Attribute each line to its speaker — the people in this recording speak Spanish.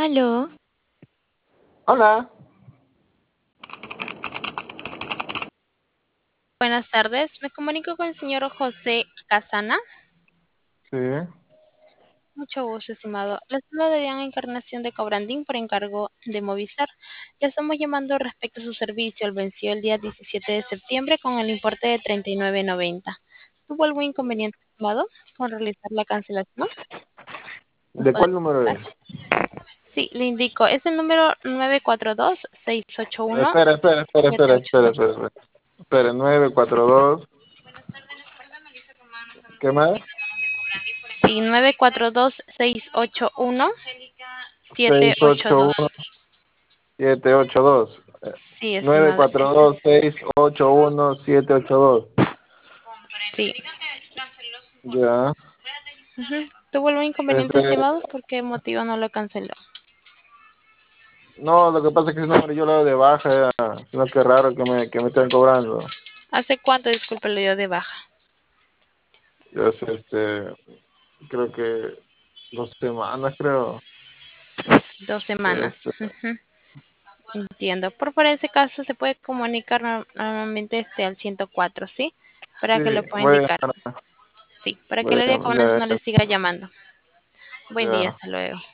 Speaker 1: Aló,
Speaker 2: Hola.
Speaker 1: buenas tardes. Me comunico con el señor José Casana.
Speaker 2: Sí.
Speaker 1: Mucho gusto, estimado. Le saludo de Diana Encarnación de Cobrandín por encargo de Movistar. Le estamos llamando respecto a su servicio. El venció el día 17 de septiembre con el importe de 39.90. ¿Tuvo algún inconveniente, estimado, con realizar la cancelación? ¿Nos
Speaker 2: ¿De
Speaker 1: puede
Speaker 2: cuál número es?
Speaker 1: explicar? Sí, le indico. Es el número 942-681-782.
Speaker 2: Espera. Espera, 942. ¿Qué más?
Speaker 1: Sí, 942-681-782.
Speaker 2: 681-782.
Speaker 1: Sí,
Speaker 2: Nueve
Speaker 1: estimado.
Speaker 2: cuatro dos seis ocho uno siete ocho dos.
Speaker 1: Sí.
Speaker 2: Ya.
Speaker 1: Ujú. ¿Tuvo algún inconveniente,
Speaker 2: Este,
Speaker 1: estimado? ¿Por qué motivo no lo canceló?
Speaker 2: no, lo que pasa es que ese número yo lo doy de baja, sino que raro que me estén cobrando.
Speaker 1: ¿Hace cuánto, disculpe, le dio de baja?
Speaker 2: Yo sé, creo que 2 semanas, creo.
Speaker 1: 2 semanas.
Speaker 2: Este,
Speaker 1: Ujú. Entiendo. Por ese caso se puede comunicar normalmente al 104, ¿sí? Para
Speaker 2: sí,
Speaker 1: que lo pueda
Speaker 2: voy
Speaker 1: indicar. Sí, para que
Speaker 2: voy
Speaker 1: el área de
Speaker 2: a,
Speaker 1: cobranza
Speaker 2: ya,
Speaker 1: no le siga llamando. Buen día,
Speaker 2: ya.
Speaker 1: hasta luego.